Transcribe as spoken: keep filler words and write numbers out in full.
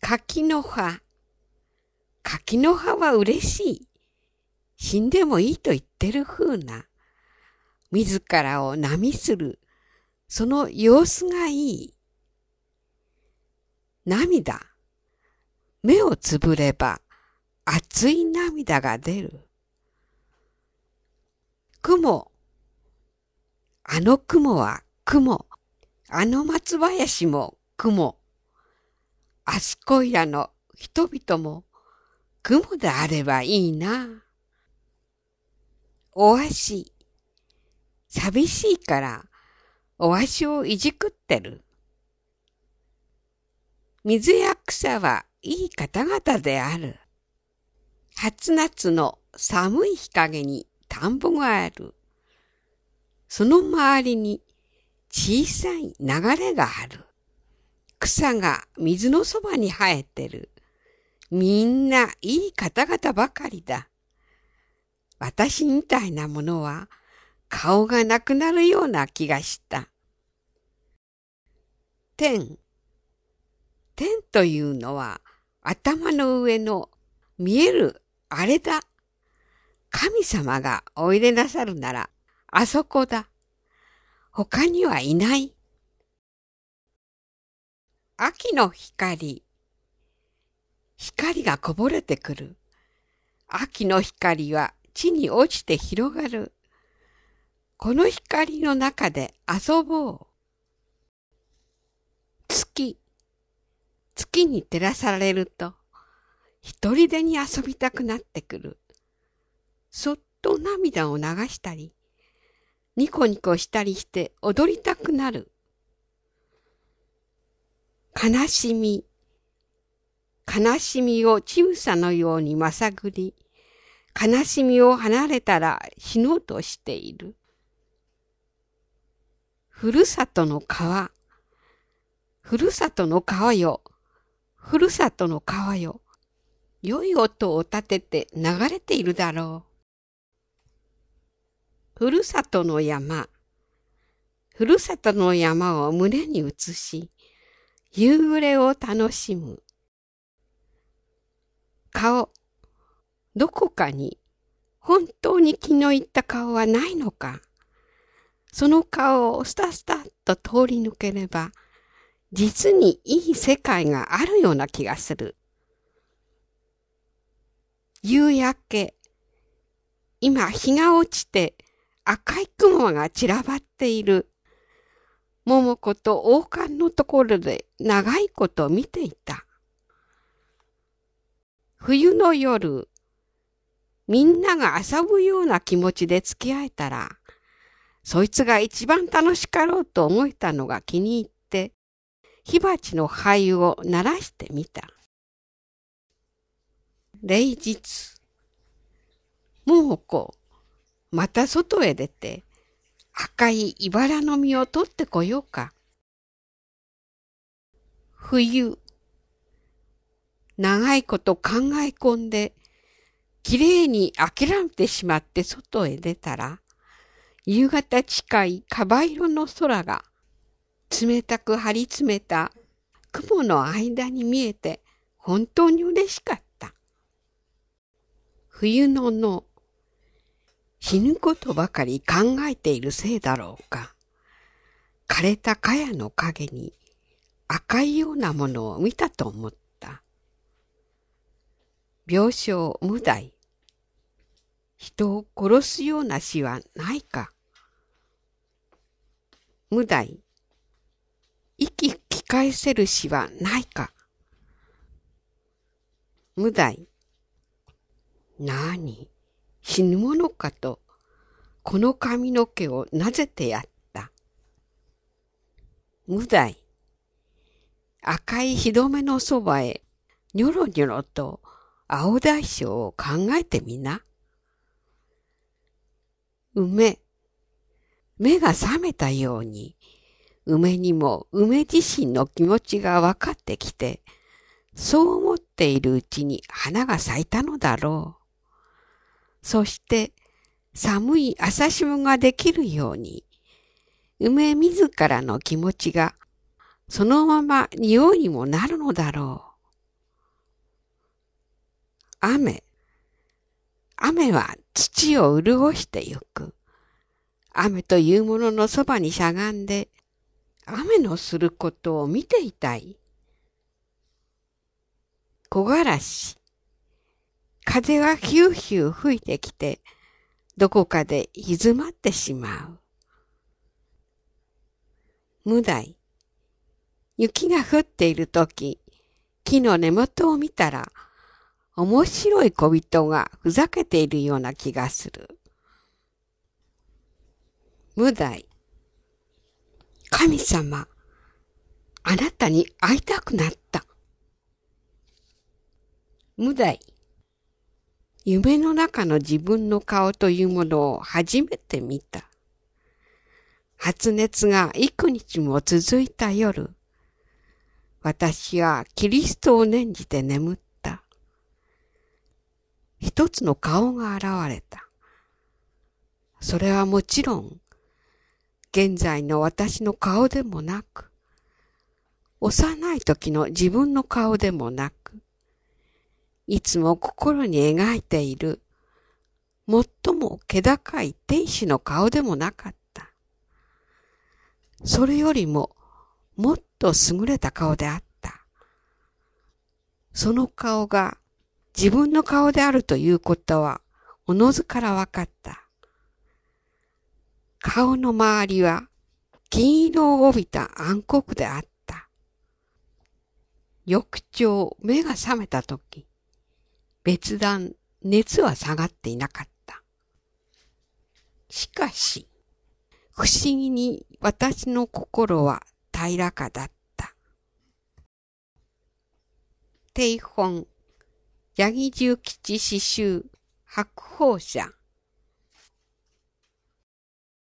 柿の葉。柿の葉は嬉しい。死んでもいいと言ってる風な。自らを波する。その様子がいい。涙。目をつぶれば熱い涙が出る。雲。あの雲は雲。あの松林も雲。あそこいらの人々も雲であればいいな。お足。寂しいからお足をいじくってる。水や草はいい方々である。初夏の寒い日陰に田んぼがある。その周りに小さい流れがある。草が水のそばに生えてる。みんないい方々ばかりだ。私みたいなものは顔がなくなるような気がした。天。天というのは頭の上の見えるあれだ。神様がおいでなさるならあそこだ。他にはいない。秋の光。光がこぼれてくる。秋の光は地に落ちて広がる。この光の中で遊ぼう。月。月に照らされると、一人でに遊びたくなってくる。そっと涙を流したり、ニコニコしたりして踊りたくなる。悲しみ。悲しみをちぐさのようにまさぐり、悲しみを離れたら死のうとしている。ふるさとの川。ふるさとの川よ。ふるさとの川よ。良い音を立てて流れているだろう。ふるさとの山。ふるさとの山を胸に移し、夕暮れを楽しむ。顔。どこかに本当に気の入った顔はないのか。その顔をスタスタッと通り抜ければ、実にいい世界があるような気がする。夕焼け。今日が落ちて赤い雲が散らばっている。桃子と王冠のところで長いこと見ていた。冬の夜、みんなが遊ぶような気持ちで付き合えたら、そいつが一番楽しかろうと思えたのが気に入って、火鉢の灰を鳴らしてみた。礼日。桃子、また外へ出て、赤い茨の実を取ってこようか。冬。長いこと考え込んで、きれいに諦めてしまって外へ出たら、夕方近いかば色の空が、冷たく張り詰めた雲の間に見えて、本当に嬉しかった。冬の野。死ぬことばかり考えているせいだろうか。枯れた茅の陰に赤いようなものを見たと思った。病床無題。人を殺すような死はないか。無題。息吹き返せる死はないか。無題。なあに、死ぬものかと、この髪の毛をなぜてやった。無題。赤い火止めのそばへ、にょろにょろと青大将を考えてみな。梅。目が覚めたように、梅にも梅自身の気持ちが分かってきて、そう思っているうちに花が咲いたのだろう。そして寒い朝霜ができるように、梅自らの気持ちがそのまま匂いにもなるのだろう。 雨。雨は土を潤してゆく。雨というもののそばにしゃがんで、雨のすることを見ていたい。木枯らし。風がヒューヒュー吹いてきて、どこかで静まってしまう。無題。雪が降っているとき、木の根元を見たら、面白い小人がふざけているような気がする。無題。神様、あなたに会いたくなった。無題。夢の中の自分の顔というものを初めて見た。発熱が幾日も続いた夜、私はキリストを念じて眠った。一つの顔が現れた。それはもちろん、現在の私の顔でもなく、幼い時の自分の顔でもなく、いつも心に描いている、最も気高い天使の顔でもなかった。それよりも、もっと優れた顔であった。その顔が自分の顔であるということは、おのずから分かった。顔の周りは、金色を帯びた暗黒であった。翌朝、目が覚めたとき、別段、熱は下がっていなかった。しかし、不思議に私の心は平らかだった。定本、八木重吉詩集、白鳳社。